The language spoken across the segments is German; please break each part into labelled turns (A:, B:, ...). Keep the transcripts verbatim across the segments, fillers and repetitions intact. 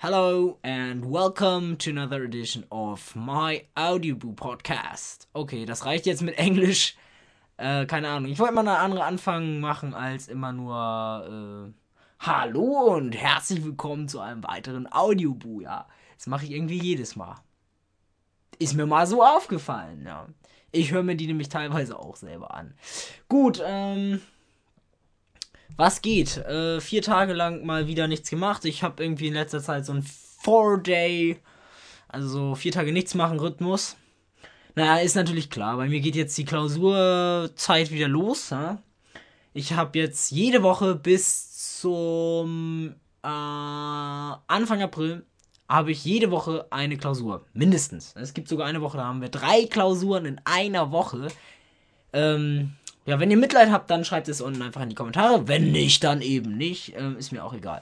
A: Hello and welcome to another edition of my Audioboo Podcast. Okay, das reicht jetzt mit Englisch. Äh, keine Ahnung. Ich wollte mal eine andere Anfang machen als immer nur äh, Hallo und herzlich willkommen zu einem weiteren Audioboo. Ja, das mache ich irgendwie jedes Mal. Ist mir mal so aufgefallen. Ja, ich höre mir die nämlich teilweise auch selber an. Gut. Ähm. Was geht? Äh, vier Tage lang mal wieder nichts gemacht. Ich habe irgendwie in letzter Zeit so ein Four-Day, also so vier Tage nichts machen Rhythmus. Naja, ist natürlich klar. Bei mir geht jetzt die Klausurzeit wieder los. Ja? Ich habe jetzt jede Woche bis zum äh, Anfang April habe ich jede Woche eine Klausur. Mindestens. Es gibt sogar eine Woche, da haben wir drei Klausuren in einer Woche. Ähm... Ja, wenn ihr Mitleid habt, dann schreibt es unten einfach in die Kommentare. Wenn nicht, dann eben nicht. Ähm, ist mir auch egal.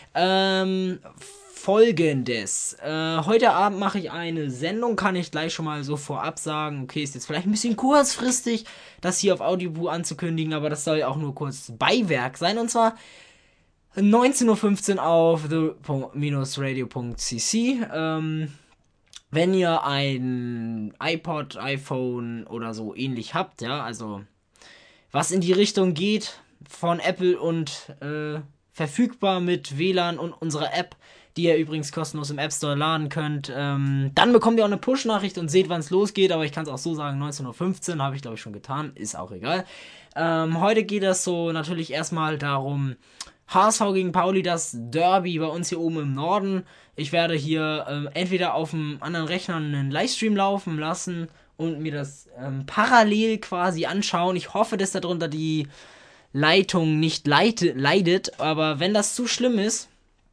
A: Ähm, folgendes. Äh, heute Abend mache ich eine Sendung. Kann ich gleich schon mal so vorab sagen. Okay, ist jetzt vielleicht ein bisschen kurzfristig, das hier auf Audioboo anzukündigen. Aber das soll ja auch nur kurz Beiwerk sein. Und zwar neunzehn Uhr fünfzehn auf the radio punkt c c. Ähm... Wenn ihr ein iPod, iPhone oder so ähnlich habt, ja, also was in die Richtung geht von Apple und äh, verfügbar mit W L A N und unserer App, die ihr übrigens kostenlos im App Store laden könnt, ähm, dann bekommt ihr auch eine Push-Nachricht und seht, wann es losgeht, aber ich kann es auch so sagen, neunzehn Uhr fünfzehn, habe ich glaube ich schon getan, ist auch egal. Ähm, heute geht es so natürlich erstmal darum, H S V gegen Pauli, das Derby bei uns hier oben im Norden. Ich werde hier ähm, entweder auf einem anderen Rechner einen Livestream laufen lassen und mir das ähm, parallel quasi anschauen. Ich hoffe, dass darunter die Leitung nicht leite, leidet, aber wenn das zu schlimm ist,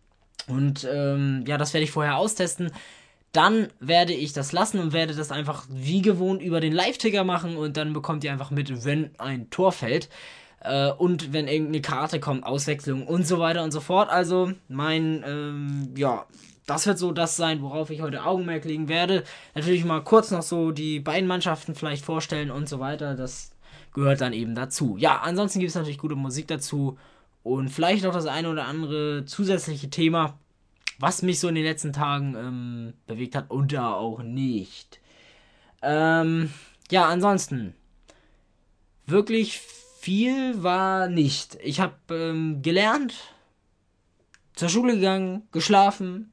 A: und ähm, ja, das werde ich vorher austesten, dann werde ich das lassen und werde das einfach wie gewohnt über den Live-Ticker machen und dann bekommt ihr einfach mit, wenn ein Tor fällt. Äh, und wenn irgendeine Karte kommt, Auswechslung und so weiter und so fort. Also mein, ähm, ja, das wird so das sein, worauf ich heute Augenmerk legen werde. Natürlich mal kurz noch so die beiden Mannschaften vielleicht vorstellen und so weiter. Das gehört dann eben dazu. Ja, ansonsten gibt es natürlich gute Musik dazu und vielleicht auch das eine oder andere zusätzliche Thema, was mich so in den letzten Tagen ähm, bewegt hat und da auch nicht. Ähm, ja, ansonsten wirklich viel war nicht. Ich habe ähm, gelernt, zur Schule gegangen, geschlafen,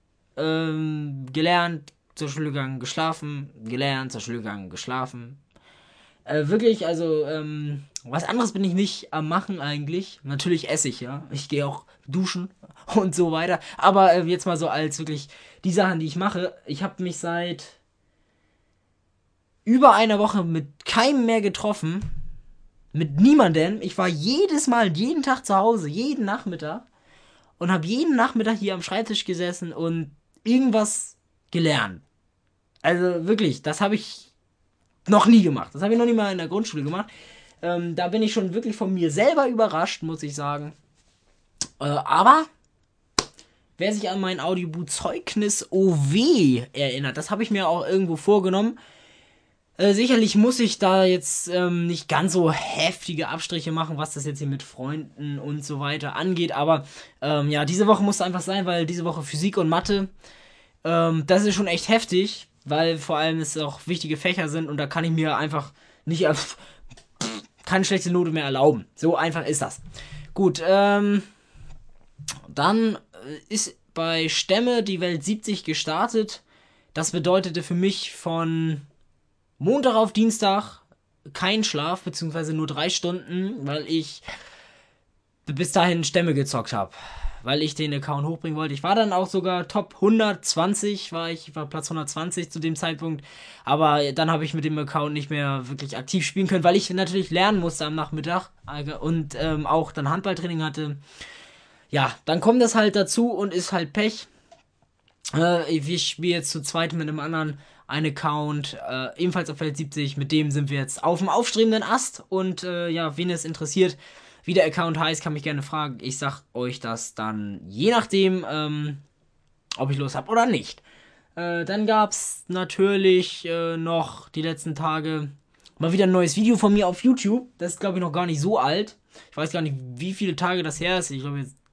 A: ähm, gelernt, zur Schule gegangen, geschlafen, gelernt, zur Schule gegangen, geschlafen. Äh, wirklich, also, ähm, was anderes bin ich nicht am machen eigentlich. Natürlich esse ich, ja. Ich gehe auch duschen und so weiter. Aber äh, jetzt mal so als wirklich die Sachen, die ich mache. Ich habe mich seit über einer Woche mit keinem mehr getroffen. Mit niemandem. Ich war jedes Mal, jeden Tag zu Hause, jeden Nachmittag. Und habe jeden Nachmittag hier am Schreibtisch gesessen und irgendwas gelernt. Also wirklich, das habe ich noch nie gemacht. Das habe ich noch nie mal in der Grundschule gemacht. Ähm, da bin ich schon wirklich von mir selber überrascht, muss ich sagen. Äh, aber wer sich an mein Audioboo-Zeugnis O W erinnert, das habe ich mir auch irgendwo vorgenommen. Äh, sicherlich muss ich da jetzt ähm, nicht ganz so heftige Abstriche machen, was das jetzt hier mit Freunden und so weiter angeht. Aber ähm, ja, diese Woche muss einfach sein, weil diese Woche Physik und Mathe, ähm, das ist schon echt heftig, weil vor allem es auch wichtige Fächer sind und da kann ich mir einfach nicht äh, pff, keine schlechte Note mehr erlauben. So einfach ist das. Gut, ähm, dann äh, ist bei Stämme die Welt siebzig gestartet. Das bedeutete für mich von Montag auf Dienstag kein Schlaf, beziehungsweise nur drei Stunden, weil ich bis dahin Stämme gezockt habe. Weil ich den Account hochbringen wollte. Ich war dann auch sogar Top hundertzwanzig, war ich war Platz hundertzwanzig zu dem Zeitpunkt. Aber dann habe ich mit dem Account nicht mehr wirklich aktiv spielen können, weil ich natürlich lernen musste am Nachmittag und ähm, auch dann Handballtraining hatte. Ja, dann kommt das halt dazu und ist halt Pech. Äh, ich spiele jetzt zu zweit mit einem anderen ein Account, äh, ebenfalls auf Welt siebzig, mit dem sind wir jetzt auf dem aufstrebenden Ast und äh, ja, wen es interessiert, wie der Account heißt, kann mich gerne fragen. Ich sag euch das dann je nachdem, ähm, ob ich Lust habe oder nicht. Äh, dann gab's natürlich äh, noch die letzten Tage mal wieder ein neues Video von mir auf YouTube. Das ist glaube ich noch gar nicht so alt. Ich weiß gar nicht, wie viele Tage das her ist. Ich glaube jetzt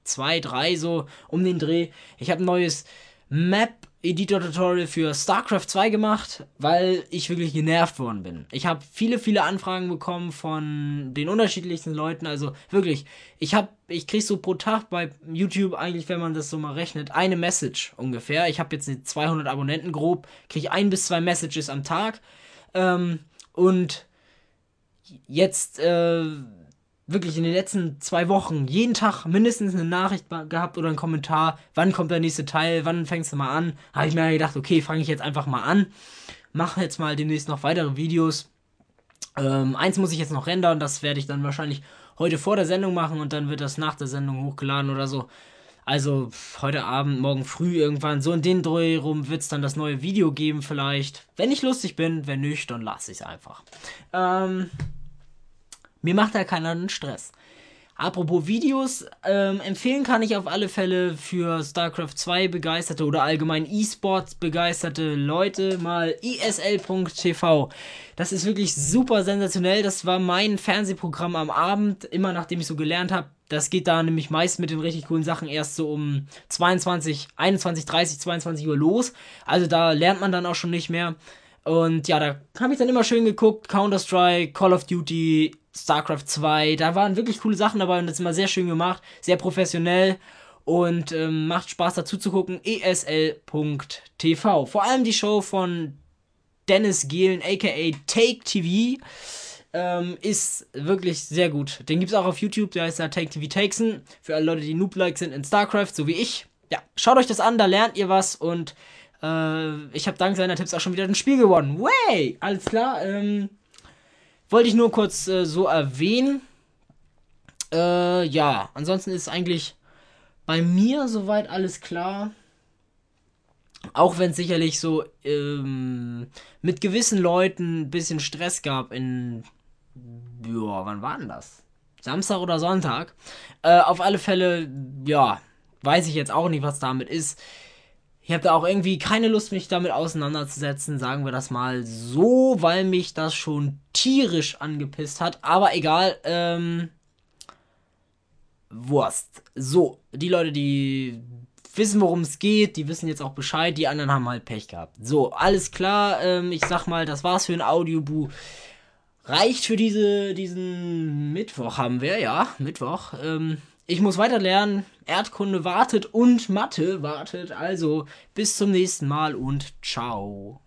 A: zwei, drei so um den Dreh. Ich habe ein neues Map-Editor-Tutorial für StarCraft zwei gemacht, weil ich wirklich genervt worden bin. Ich habe viele, viele Anfragen bekommen von den unterschiedlichsten Leuten. Also wirklich, ich habe, ich kriege so pro Tag bei YouTube eigentlich, wenn man das so mal rechnet, eine Message ungefähr. Ich habe jetzt zweihundert Abonnenten grob, kriege ein bis zwei Messages am Tag. Ähm, und jetzt, äh, wirklich in den letzten zwei Wochen jeden Tag mindestens eine Nachricht gehabt oder einen Kommentar, wann kommt der nächste Teil, wann fängst du mal an? Habe ich mir gedacht, okay, fange ich jetzt einfach mal an, mache jetzt mal demnächst noch weitere Videos. Ähm, eins muss ich jetzt noch rendern, das werde ich dann wahrscheinlich heute vor der Sendung machen und dann wird das nach der Sendung hochgeladen oder so. Also heute Abend, morgen früh irgendwann, so in den Dreh rum wird es dann das neue Video geben vielleicht. Wenn ich lustig bin, wenn nicht, dann lasse ich es einfach. Ähm... Mir macht da keiner einen Stress. Apropos Videos, ähm, empfehlen kann ich auf alle Fälle für StarCraft zwei begeisterte oder allgemein E-Sports begeisterte Leute mal I S L Punkt T V. Das ist wirklich super sensationell. Das war mein Fernsehprogramm am Abend, immer nachdem ich so gelernt habe. Das geht da nämlich meist mit den richtig coolen Sachen erst so um zweiundzwanzig, einundzwanzig, dreißig, zweiundzwanzig Uhr los. Also da lernt man dann auch schon nicht mehr. Und ja, da habe ich dann immer schön geguckt. Counter-Strike, Call of Duty, StarCraft zwei. Da waren wirklich coole Sachen dabei und das ist immer sehr schön gemacht. Sehr professionell und ähm, macht Spaß dazu zu gucken. E S L Punkt T V. Vor allem die Show von Dennis Gehlen, aka Take T V, ähm, ist wirklich sehr gut. Den gibt es auch auf YouTube. Der heißt da Take T V Takesen. Für alle Leute, die Noob-like sind in StarCraft, so wie ich. Ja, schaut euch das an, da lernt ihr was und ich habe dank seiner Tipps auch schon wieder ein Spiel gewonnen. Way! Alles klar. Ähm, wollte ich nur kurz äh, so erwähnen. Äh, ja, ansonsten ist eigentlich bei mir soweit alles klar. Auch wenn es sicherlich so ähm, mit gewissen Leuten ein bisschen Stress gab in... Ja, wann war denn das? Samstag oder Sonntag? Äh, auf alle Fälle, ja, weiß ich jetzt auch nicht, was damit ist. Ich habe da auch irgendwie keine Lust, mich damit auseinanderzusetzen, sagen wir das mal so, weil mich das schon tierisch angepisst hat. Aber egal, ähm, Wurst. So, die Leute, die wissen, worum es geht, die wissen jetzt auch Bescheid, die anderen haben halt Pech gehabt. So, alles klar, ähm, ich sag mal, das war's für ein Audiobu. Reicht für diese, diesen Mittwoch haben wir, ja, Mittwoch, ähm, ich muss weiter lernen, Erdkunde wartet und Mathe wartet, also bis zum nächsten Mal und ciao.